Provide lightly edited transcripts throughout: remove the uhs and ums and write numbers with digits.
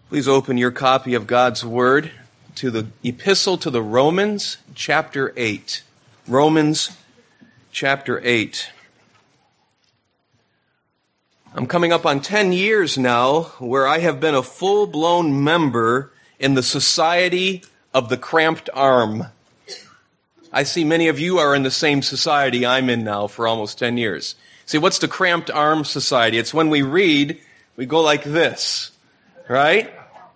Please open your copy of God's Word to the Epistle to the Romans, chapter 8. Romans, chapter 8. I'm coming up on 10 years now where I have been a full-blown member in the Society of the Cramped Arm. I see many of you are in the same society I'm in now for almost 10 years. See, what's the Cramped Arm Society? It's when we read, we go like this, right?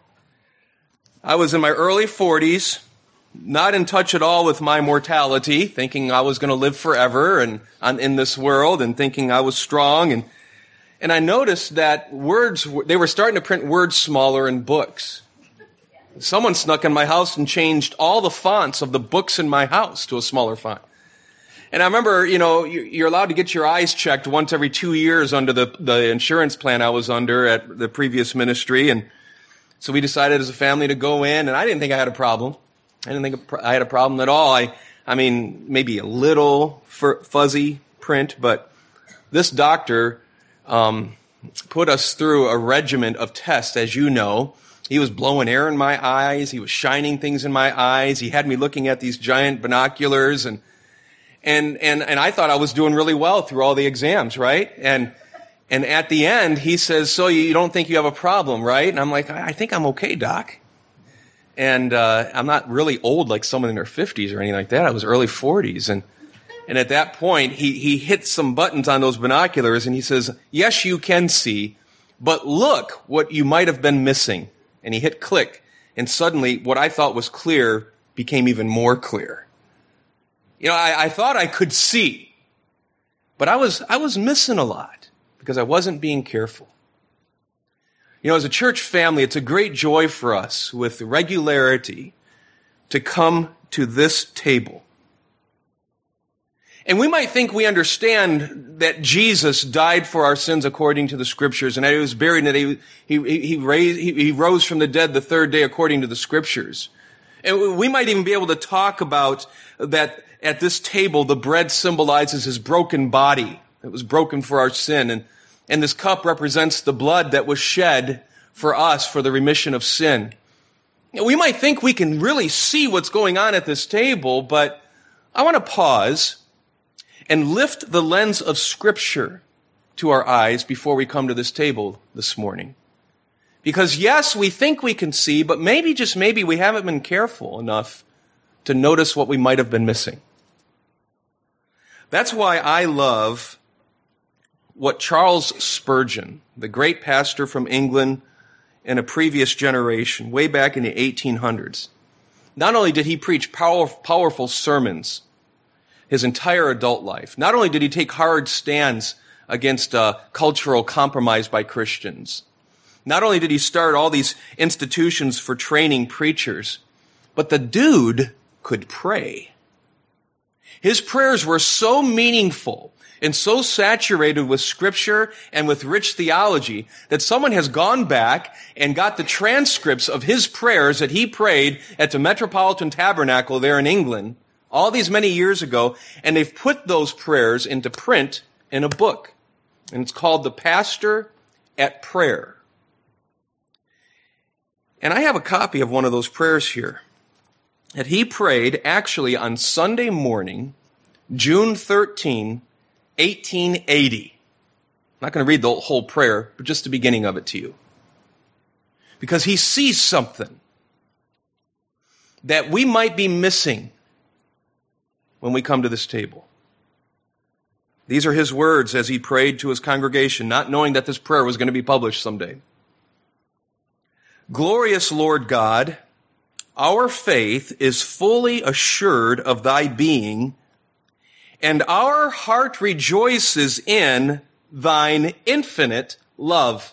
I was in my early 40s, not in touch at all with my mortality, thinking I was going to live forever and in this world and thinking I was strong. And I noticed that they were starting to print words smaller in books. Someone snuck in my house and changed all the fonts of the books in my house to a smaller font. And I remember, you're allowed to get your eyes checked once every 2 years under the insurance plan I was under at the previous ministry. And so we decided as a family to go in, and I didn't think I had a problem. I didn't think I had a problem at all. I mean, maybe a little fuzzy print, but this doctor put us through a regimen of tests, as you know. He was blowing air in my eyes. He was shining things in my eyes. He had me looking at these giant binoculars, and I thought I was doing really well through all the exams, right? And at the end, he says, "So you don't think you have a problem, right?" And I'm like, "I think I'm okay, Doc." And I'm not really old like someone in their 50s or anything like that. I was early 40s, and at that point, he hit some buttons on those binoculars, and he says, "Yes, you can see, but look what you might have been missing." And he hit click, and suddenly what I thought was clear became even more clear. I thought I could see, but I was missing a lot because I wasn't being careful. As a church family, it's a great joy for us with regularity to come to this table. And we might think we understand that Jesus died for our sins according to the Scriptures, and that he was buried, and that he rose from the dead the third day according to the Scriptures. And we might even be able to talk about that at this table, the bread symbolizes his broken body that was broken for our sin, and this cup represents the blood that was shed for us for the remission of sin. We might think we can really see what's going on at this table, but I want to pause and lift the lens of Scripture to our eyes before we come to this table this morning. Because yes, we think we can see, but maybe, just maybe, we haven't been careful enough to notice what we might have been missing. That's why I love what Charles Spurgeon, the great pastor from England in a previous generation, way back in the 1800s, not only did he preach powerful sermons his entire adult life, not only did he take hard stands against cultural compromise by Christians, not only did he start all these institutions for training preachers, but the dude could pray. His prayers were so meaningful and so saturated with Scripture and with rich theology that someone has gone back and got the transcripts of his prayers that he prayed at the Metropolitan Tabernacle there in England all these many years ago, and they've put those prayers into print in a book. And it's called The Pastor at Prayer. And I have a copy of one of those prayers here that he prayed actually on Sunday morning, June 13, 1880. I'm not going to read the whole prayer, but just the beginning of it to you. Because he sees something that we might be missing when we come to this table. These are his words as he prayed to his congregation, not knowing that this prayer was going to be published someday. "Glorious Lord God, our faith is fully assured of thy being, and our heart rejoices in thine infinite love.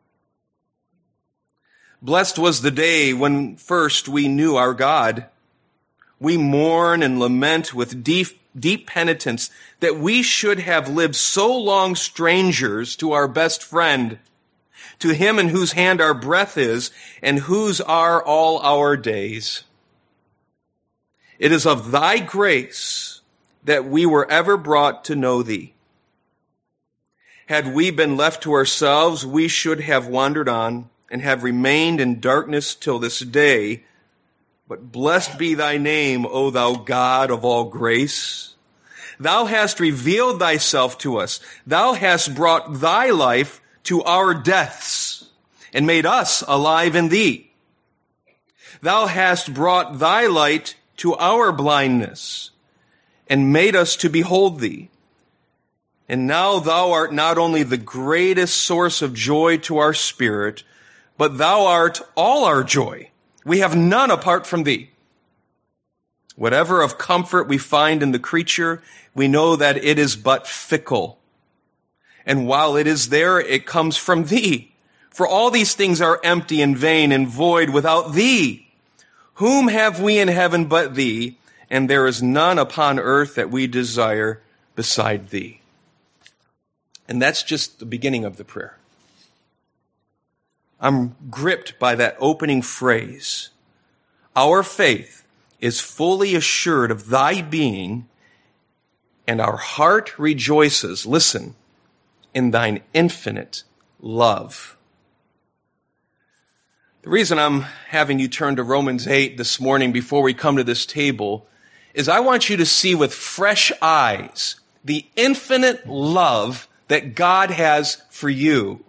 Blessed was the day when first we knew our God. We mourn and lament with deep penitence that we should have lived so long strangers to our best friend, to him in whose hand our breath is, and whose are all our days. It is of thy grace that we were ever brought to know thee. Had we been left to ourselves, we should have wandered on, and have remained in darkness till this day. But blessed be thy name, O thou God of all grace. Thou hast revealed thyself to us. Thou hast brought thy life to our deaths and made us alive in thee. Thou hast brought thy light to our blindness and made us to behold thee. And now thou art not only the greatest source of joy to our spirit, but thou art all our joy. We have none apart from thee. Whatever of comfort we find in the creature, we know that it is but fickle. And while it is there, it comes from thee. For all these things are empty and vain and void without thee. Whom have we in heaven but thee? And there is none upon earth that we desire beside thee. And that's just the beginning of the prayer. I'm gripped by that opening phrase. Our faith is fully assured of thy being, and our heart rejoices, listen, in thine infinite love. The reason I'm having you turn to Romans 8 this morning before we come to this table is I want you to see with fresh eyes the infinite love that God has for you.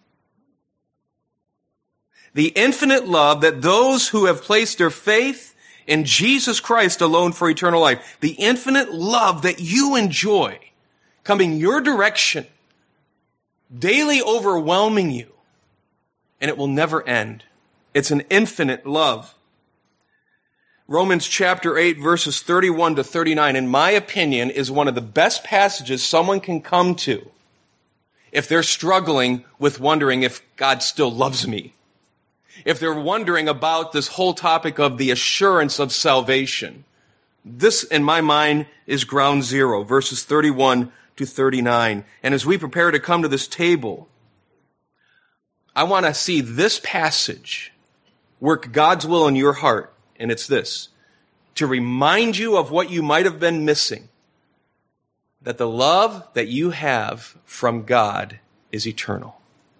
The infinite love that those who have placed their faith in Jesus Christ alone for eternal life, the infinite love that you enjoy coming your direction, daily overwhelming you, and it will never end. It's an infinite love. Romans chapter 8, verses 31 to 39, in my opinion, is one of the best passages someone can come to if they're struggling with wondering if God still loves me. If they're wondering about this whole topic of the assurance of salvation. This, in my mind, is ground zero, verses 31 to 39. And as we prepare to come to this table, I want to see this passage work God's will in your heart. And it's this, to remind you of what you might have been missing, that the love that you have from God is eternal.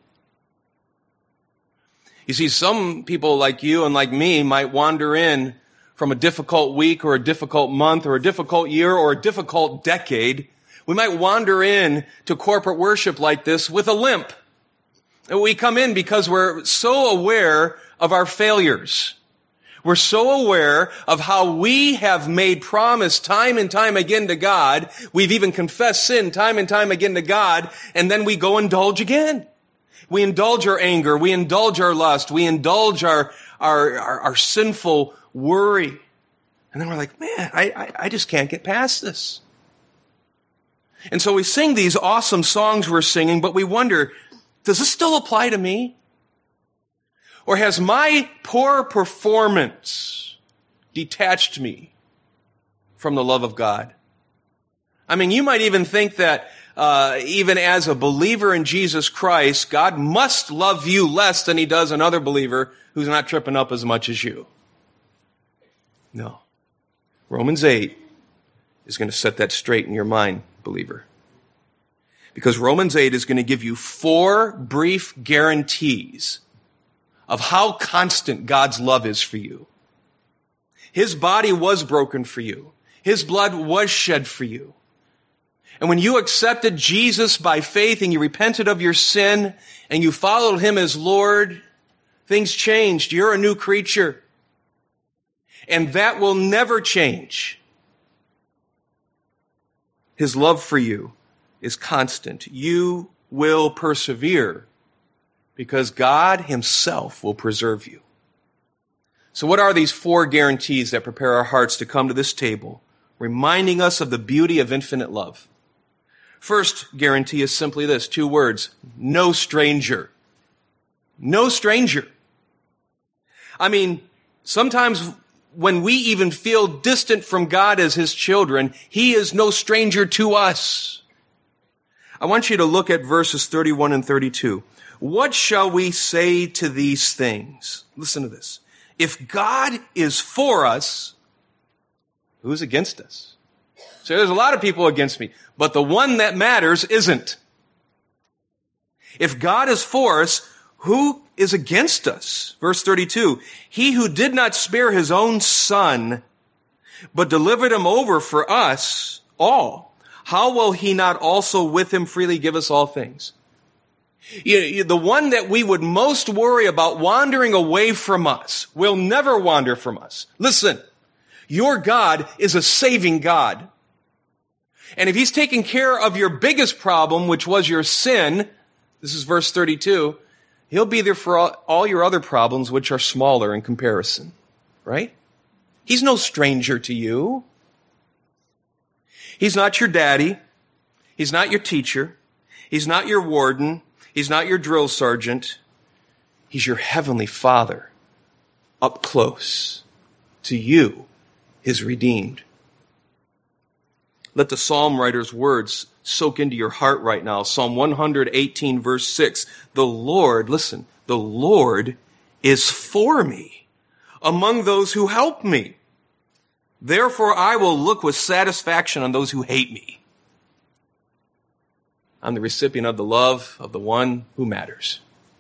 You see, some people like you and like me might wander in from a difficult week or a difficult month or a difficult year or a difficult decade. We might wander in to corporate worship like this with a limp. And we come in because we're so aware of our failures. We're so aware of how we have made promise time and time again to God. We've even confessed sin time and time again to God, and then we go indulge again. We indulge our anger. We indulge our lust. We indulge our sinful worry. And then we're like, man, I just can't get past this. And so we sing these awesome songs we're singing, but we wonder, does this still apply to me? Or has my poor performance detached me from the love of God? I mean, you might even think that even as a believer in Jesus Christ, God must love you less than he does another believer who's not tripping up as much as you. No. Romans 8 is going to set that straight in your mind, believer. Because Romans 8 is going to give you 4 brief guarantees of how constant God's love is for you. His body was broken for you. His blood was shed for you. And when you accepted Jesus by faith and you repented of your sin and you followed him as Lord, things changed. You're a new creature. And that will never change. His love for you is constant. You will persevere because God himself will preserve you. So what are these 4 guarantees that prepare our hearts to come to this table, reminding us of the beauty of infinite love? First guarantee is simply this, 2 words, no stranger. No stranger. I mean, sometimes when we even feel distant from God as his children, he is no stranger to us. I want you to look at verses 31 and 32. What shall we say to these things? Listen to this. If God is for us, who's against us? So there's a lot of people against me, but the one that matters isn't. If God is for us, who is against us? Verse 32, he who did not spare his own son, but delivered him over for us all, how will he not also with him freely give us all things? The one that we would most worry about wandering away from us will never wander from us. Listen, your God is a saving God. And if he's taking care of your biggest problem, which was your sin, this is verse 32, he'll be there for all your other problems, which are smaller in comparison, right? He's no stranger to you. He's not your daddy. He's not your teacher. He's not your warden. He's not your drill sergeant. He's your heavenly Father, up close to you, his redeemed. Let the psalm writer's words soak into your heart right now. Psalm 118, verse 6. The Lord, listen, the Lord is for me among those who help me. Therefore, I will look with satisfaction on those who hate me. I'm the recipient of the love of the one who matters.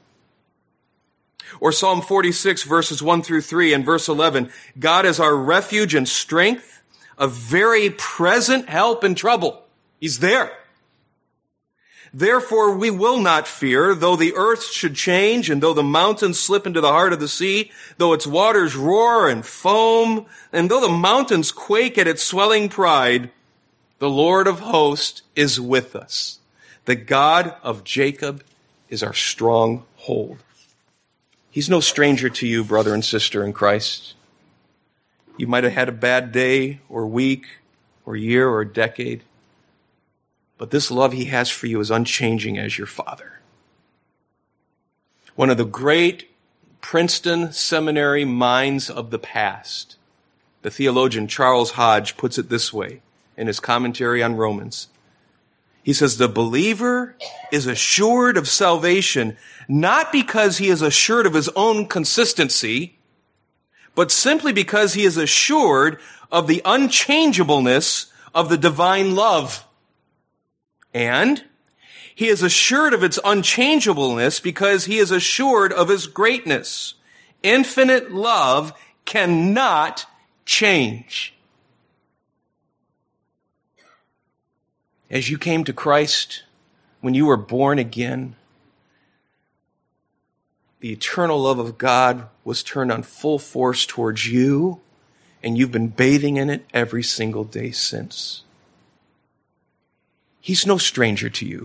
Or Psalm 46, verses 1 through 3 and verse 11. God is our refuge and strength, a very present help in trouble. He's there. Therefore, we will not fear, though the earth should change, and though the mountains slip into the heart of the sea, though its waters roar and foam, and though the mountains quake at its swelling pride, the Lord of hosts is with us. The God of Jacob is our stronghold. He's no stranger to you, brother and sister in Christ. You might have had a bad day or week or year or decade, but this love he has for you is unchanging as your Father. One of the great Princeton Seminary minds of the past, the theologian Charles Hodge, puts it this way in his commentary on Romans. He says, the believer is assured of salvation, not because he is assured of his own consistency, but simply because he is assured of the unchangeableness of the divine love. And he is assured of its unchangeableness because he is assured of his greatness. Infinite love cannot change. As you came to Christ, when you were born again, the eternal love of God was turned on full force towards you, and you've been bathing in it every single day since. He's no stranger to you.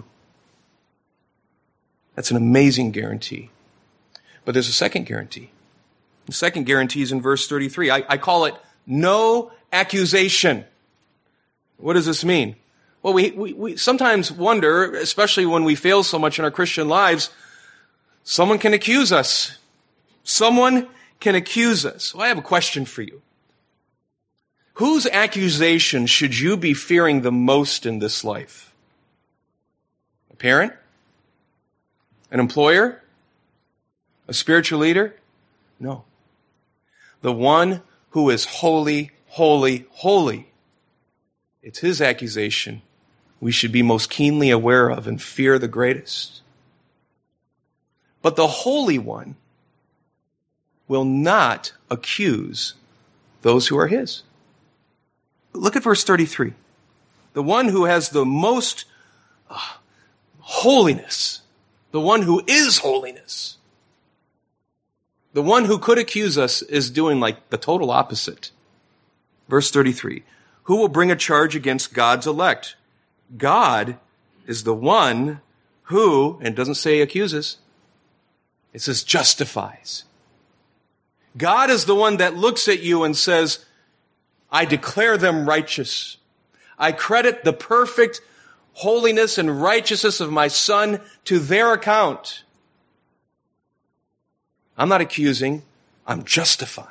That's an amazing guarantee. But there's a second guarantee. The second guarantee is in verse 33. I call it no accusation. What does this mean? Well, we sometimes wonder, especially when we fail so much in our Christian lives, someone can accuse us. Someone can accuse us. Well, I have a question for you. Whose accusation should you be fearing the most in this life? A parent? An employer? A spiritual leader? No. The one who is holy, holy, holy. It's his accusation we should be most keenly aware of and fear the greatest. But the Holy One will not accuse those who are his. Look at verse 33. The one who has the most holiness, the one who is holiness, the one who could accuse us is doing like the total opposite. Verse 33. Who will bring a charge against God's elect? God is the one who, and it doesn't say accuses, it says justifies. God is the one that looks at you and says, I declare them righteous. I credit the perfect holiness and righteousness of my Son to their account. I'm not accusing, I'm justifying.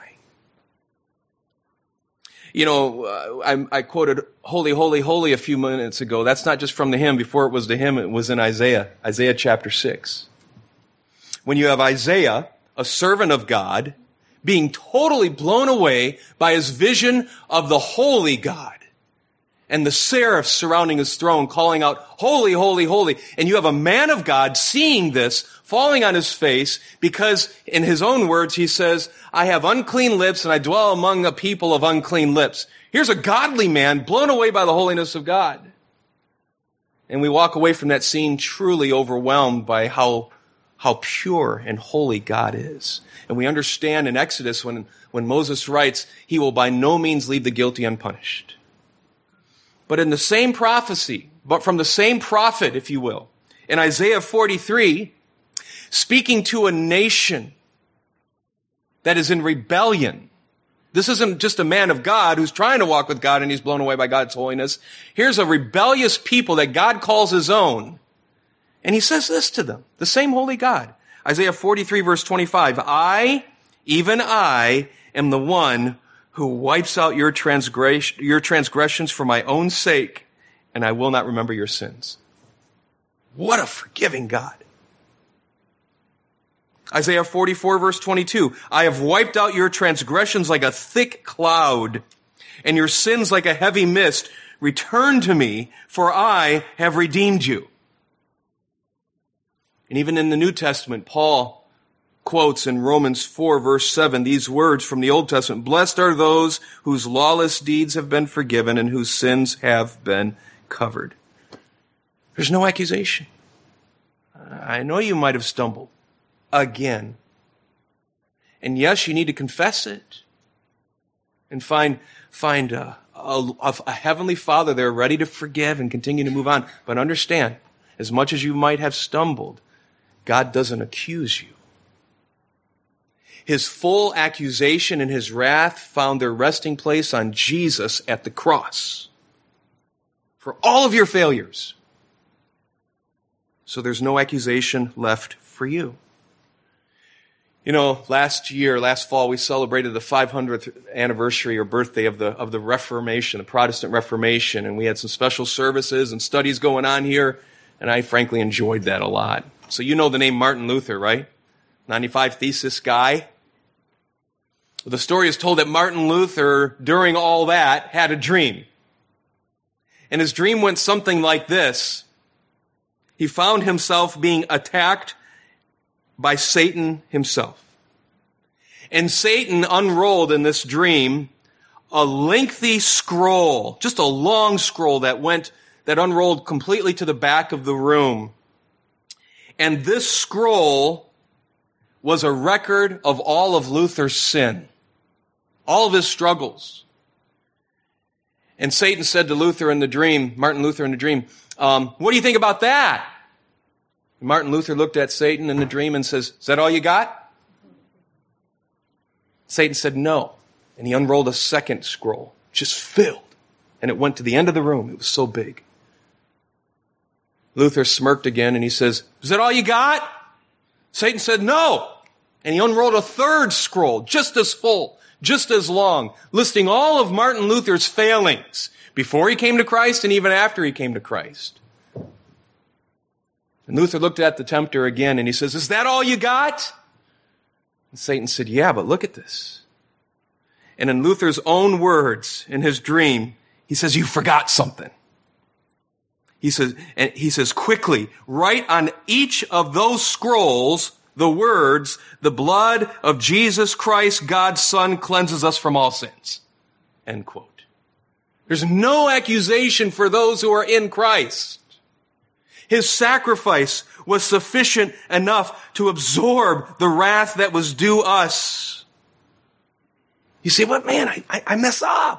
You know, I quoted holy, holy, holy a few minutes ago. That's not just from the hymn. Before it was the hymn, it was in Isaiah chapter 6. When you have Isaiah, a servant of God, being totally blown away by his vision of the holy God and the seraphs surrounding his throne calling out, holy, holy, holy. And you have a man of God seeing this, falling on his face because, in his own words, he says, I have unclean lips and I dwell among a people of unclean lips. Here's a godly man blown away by the holiness of God. And we walk away from that scene truly overwhelmed by how pure and holy God is. And we understand in Exodus when Moses writes, he will by no means leave the guilty unpunished. But in the same prophecy, but from the same prophet, if you will, in Isaiah 43, speaking to a nation that is in rebellion. This isn't just a man of God who's trying to walk with God and he's blown away by God's holiness. Here's a rebellious people that God calls his own. And he says this to them, the same holy God. Isaiah 43 verse 25, I, even I, am the one who wipes out your transgressions for my own sake, and I will not remember your sins. What a forgiving God. Isaiah 44 verse 22, I have wiped out your transgressions like a thick cloud, and your sins like a heavy mist. Return to me, for I have redeemed you. And even in the New Testament, Paul quotes in Romans 4 verse 7 these words from the Old Testament, blessed are those whose lawless deeds have been forgiven and whose sins have been covered. There's no accusation. I know you might have stumbled again. And yes, you need to confess it and find a heavenly Father there ready to forgive and continue to move on. But understand, as much as you might have stumbled, God doesn't accuse you. His full accusation and his wrath found their resting place on Jesus at the cross for all of your failures. So there's no accusation left for you. You know, last fall, we celebrated the 500th anniversary or birthday of the Reformation, the Protestant Reformation, and we had some special services and studies going on here, and I frankly enjoyed that a lot. So you know the name Martin Luther, right? 95 Thesis guy. The story is told that Martin Luther, during all that, had a dream. And his dream went something like this. He found himself being attacked by Satan himself. And Satan unrolled in this dream a lengthy scroll, just a long scroll that unrolled completely to the back of the room. And this scroll was a record of all of Luther's sin, all of his struggles. And Satan said to Luther in the dream, Martin Luther in the dream, what do you think about that? And Martin Luther looked at Satan in the dream and says, is that all you got? Satan said no. And he unrolled a second scroll, just filled. And it went to the end of the room. It was so big. Luther smirked again and he says, is that all you got? Satan said no. And he unrolled a third scroll, just as full, just as long, listing all of Martin Luther's failings before he came to Christ and even after he came to Christ. And Luther looked at the tempter again and he says, is that all you got? And Satan said, yeah, but look at this. And in Luther's own words, in his dream, he says, you forgot something. He says, quickly, write on each of those scrolls the words, the blood of Jesus Christ, God's Son, cleanses us from all sins. End quote. There's no accusation for those who are in Christ. His sacrifice was sufficient enough to absorb the wrath that was due us. You say, but man, I mess up.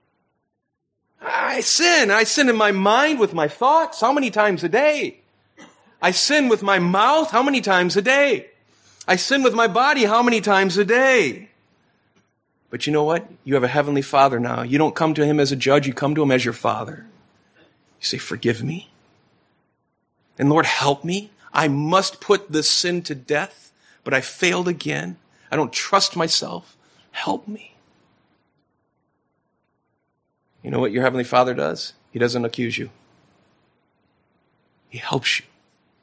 I sin. I sin in my mind with my thoughts. How many times a day? I sin with my mouth. How many times a day? I sin with my body. How many times a day? But you know what? You have a heavenly Father now. You don't come to him as a judge. You come to him as your Father. You say, forgive me. And Lord, help me. I must put this sin to death, but I failed again. I don't trust myself. Help me. You know what your Heavenly Father does? He doesn't accuse you. He helps you.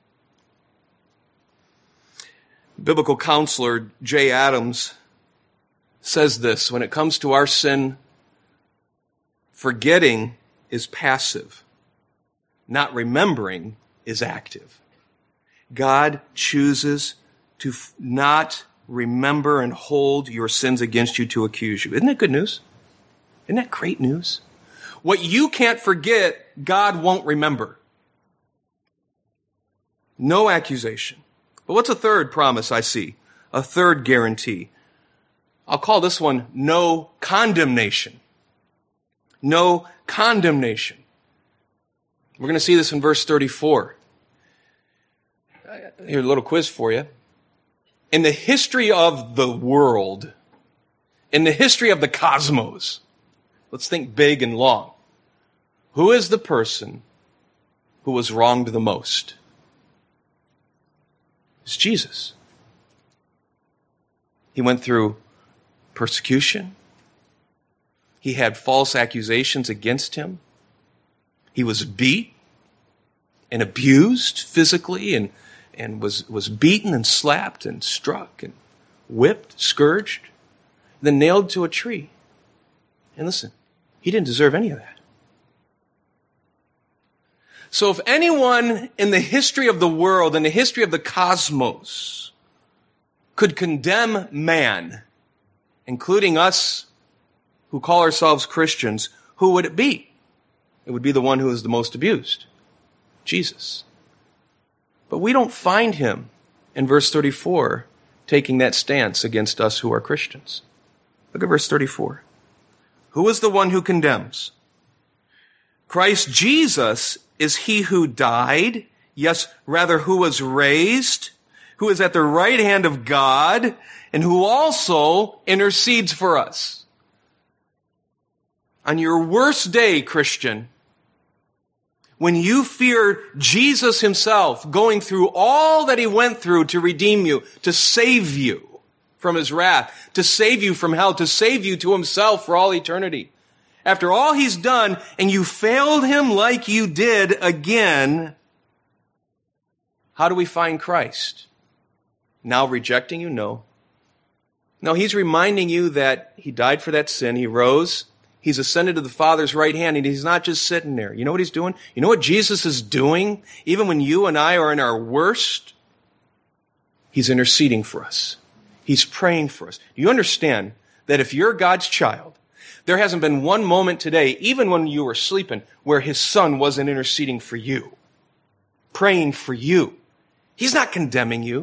Biblical counselor Jay Adams says this, when it comes to our sin, forgetting is passive. Not remembering is active. God chooses to not remember and hold your sins against you to accuse you. Isn't that good news? Isn't that great news? What you can't forget, God won't remember. No accusation. But what's a third promise I see? A third guarantee. I'll call this one no condemnation. No condemnation. We're going to see this in verse 34. Here's a little quiz for you. In the history of the world, in the history of the cosmos, let's think big and long. Who is the person who was wronged the most? It's Jesus. He went through persecution. He had false accusations against him. He was beat and abused physically and was beaten and slapped and struck and whipped, scourged, then nailed to a tree. And listen, he didn't deserve any of that. So if anyone in the history of the world, in the history of the cosmos, could condemn man, including us who call ourselves Christians, who would it be? It would be the one who is the most abused, Jesus. But we don't find him in verse 34 taking that stance against us who are Christians. Look at verse 34. Who is the one who condemns? Christ Jesus is he who died, yes, rather who was raised, who is at the right hand of God, and who also intercedes for us. On your worst day, Christian, when you fear Jesus himself going through all that he went through to redeem you, to save you from his wrath, to save you from hell, to save you to himself for all eternity. After all he's done, and you failed him like you did again, how do we find Christ? Now rejecting you? No. No, he's reminding you that he died for that sin. He rose. He's ascended to the Father's right hand, and he's not just sitting there. You know what he's doing? You know what Jesus is doing? Even when you and I are in our worst, he's interceding for us. He's praying for us. Do you understand that if you're God's child, there hasn't been one moment today, even when you were sleeping, where his son wasn't interceding for you, praying for you. He's not condemning you.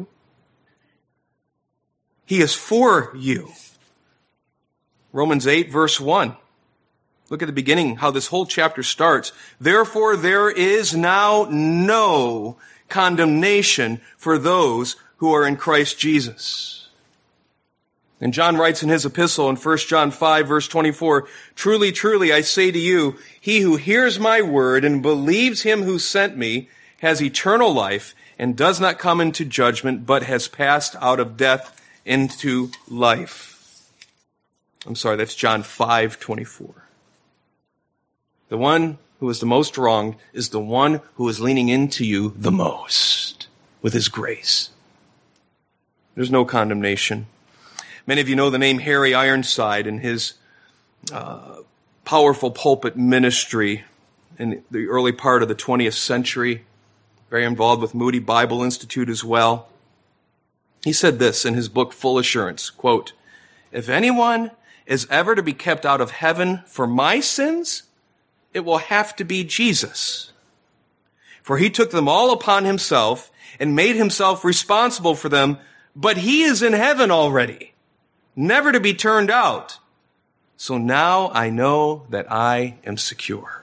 He is for you. Romans 8, verse 1. Look at the beginning, how this whole chapter starts. Therefore, there is now no condemnation for those who are in Christ Jesus. And John writes in his epistle in 1 John 5, verse 24, Truly, truly, I say to you, he who hears my word and believes him who sent me has eternal life and does not come into judgment, but has passed out of death into life. I'm sorry, that's John 5:24. The one who is the most wronged is the one who is leaning into you the most with his grace. There's no condemnation. Many of you know the name Harry Ironside and his powerful pulpit ministry in the early part of the 20th century, very involved with Moody Bible Institute as well. He said this in his book, Full Assurance, quote, If anyone is ever to be kept out of heaven for my sins, it will have to be Jesus. For he took them all upon himself and made himself responsible for them, but he is in heaven already, never to be turned out. So now I know that I am secure.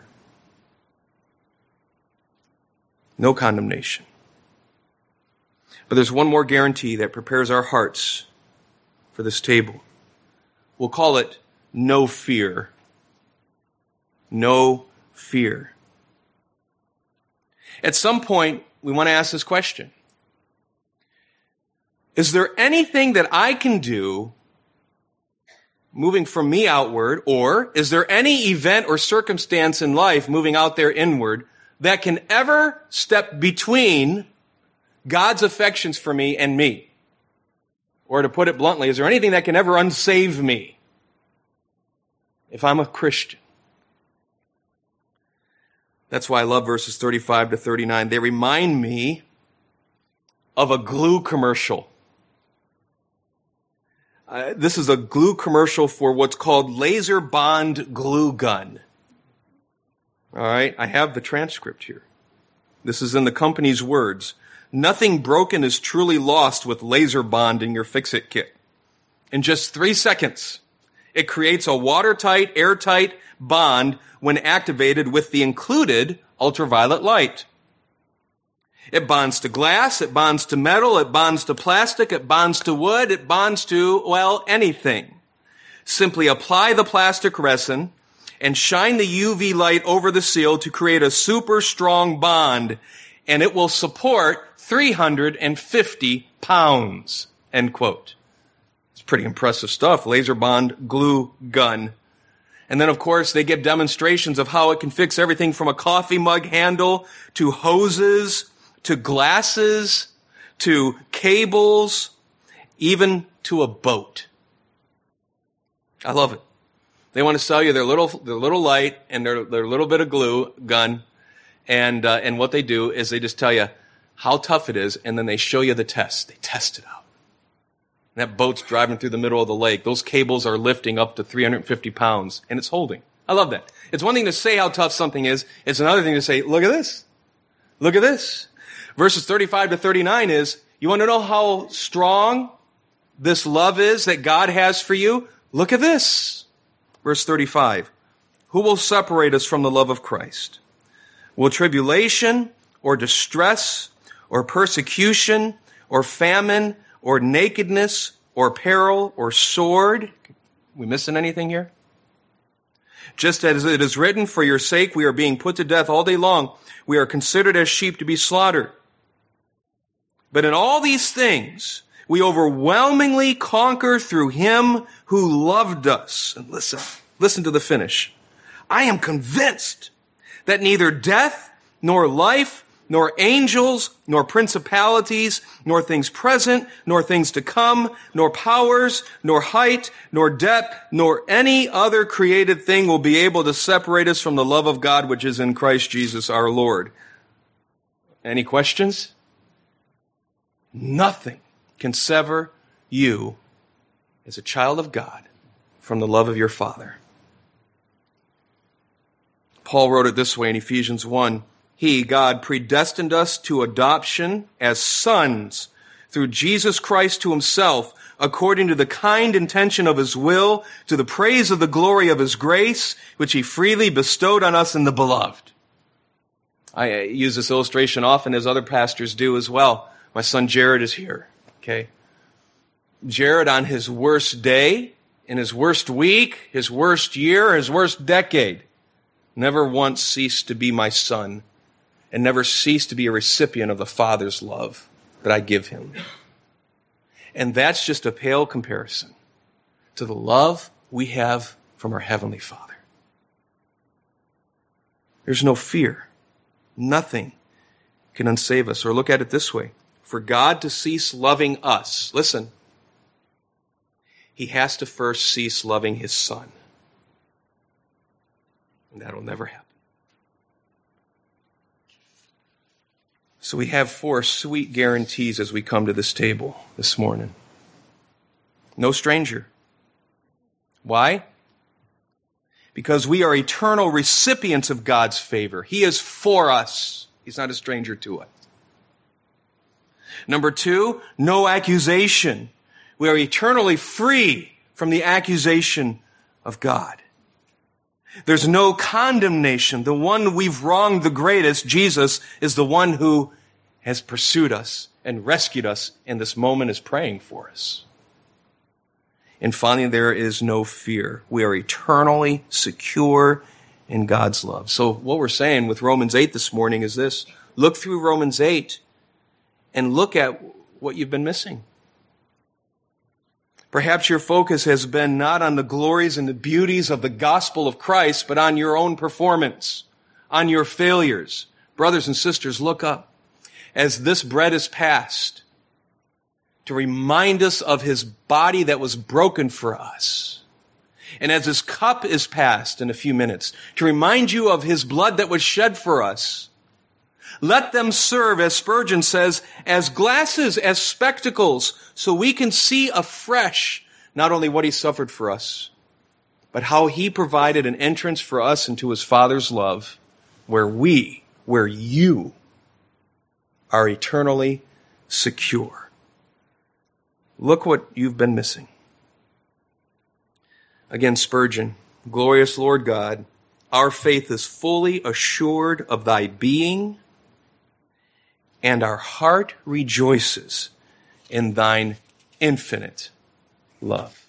No condemnation. But there's one more guarantee that prepares our hearts for this table. We'll call it no fear. No fear. At some point, we want to ask this question. Is there anything that I can do moving from me outward, or is there any event or circumstance in life moving out there inward that can ever step between God's affections for me and me? Or to put it bluntly, is there anything that can ever unsave me if I'm a Christian? That's why I love verses 35 to 39. They remind me of a glue commercial. This is a glue commercial for what's called Laser Bond Glue Gun. All right, I have the transcript here. This is in the company's words. Nothing broken is truly lost with laser bond in your fix-it kit. In just 3 seconds, it creates a watertight, airtight bond when activated with the included ultraviolet light. It bonds to glass, it bonds to metal, it bonds to plastic, it bonds to wood, it bonds to, well, anything. Simply apply the plastic resin and shine the UV light over the seal to create a super strong bond, and it will support 350 pounds, end quote. It's pretty impressive stuff, laser bond glue gun. And then, of course, they give demonstrations of how it can fix everything from a coffee mug handle to hoses to glasses, to cables, even to a boat. I love it. They want to sell you their little light and their little bit of glue gun, and what they do is they just tell you how tough it is, and then they show you the test. They test it out. And that boat's driving through the middle of the lake. Those cables are lifting up to 350 pounds, and it's holding. I love that. It's one thing to say how tough something is. It's another thing to say, look at this. Look at this. Verses 35 to 39 is, you want to know how strong this love is that God has for you? Look at this. Verse 35. Who will separate us from the love of Christ? Will tribulation or distress or persecution or famine or nakedness or peril or sword? We missing anything here? Just as it is written, for your sake we are being put to death all day long. We are considered as sheep to be slaughtered. But in all these things, we overwhelmingly conquer through him who loved us. And listen to the finish. I am convinced that neither death, nor life, nor angels, nor principalities, nor things present, nor things to come, nor powers, nor height, nor depth, nor any other created thing will be able to separate us from the love of God which is in Christ Jesus our Lord. Any questions? Nothing can sever you as a child of God from the love of your Father. Paul wrote it this way in Ephesians 1. He, God, predestined us to adoption as sons through Jesus Christ to himself, according to the kind intention of his will, to the praise of the glory of his grace, which he freely bestowed on us in the beloved. I use this illustration often, as other pastors do as well. My son Jared is here, okay? Jared, on his worst day, in his worst week, his worst year, his worst decade, never once ceased to be my son and never ceased to be a recipient of the Father's love that I give him. And that's just a pale comparison to the love we have from our Heavenly Father. There's no fear. Nothing can unsave us. Or look at it this way. For God to cease loving us, listen, he has to first cease loving his Son. And that'll never happen. So we have 4 sweet guarantees as we come to this table this morning. No stranger. Why? Because we are eternal recipients of God's favor. He is for us. He's not a stranger to us. Number 2, no accusation. We are eternally free from the accusation of God. There's no condemnation. The one we've wronged the greatest, Jesus, is the one who has pursued us and rescued us, and this moment is praying for us. And finally, there is no fear. We are eternally secure in God's love. So what we're saying with Romans 8 this morning is this. Look through Romans 8 and look at what you've been missing. Perhaps your focus has been not on the glories and the beauties of the gospel of Christ, but on your own performance, on your failures. Brothers and sisters, look up. As this bread is passed, to remind us of his body that was broken for us. And as his cup is passed in a few minutes, to remind you of his blood that was shed for us. Let them serve, as Spurgeon says, as glasses, as spectacles, so we can see afresh not only what he suffered for us, but how he provided an entrance for us into his Father's love, where you are eternally secure. Look what you've been missing. Again, Spurgeon, glorious Lord God, our faith is fully assured of thy being, and our heart rejoices in thine infinite love.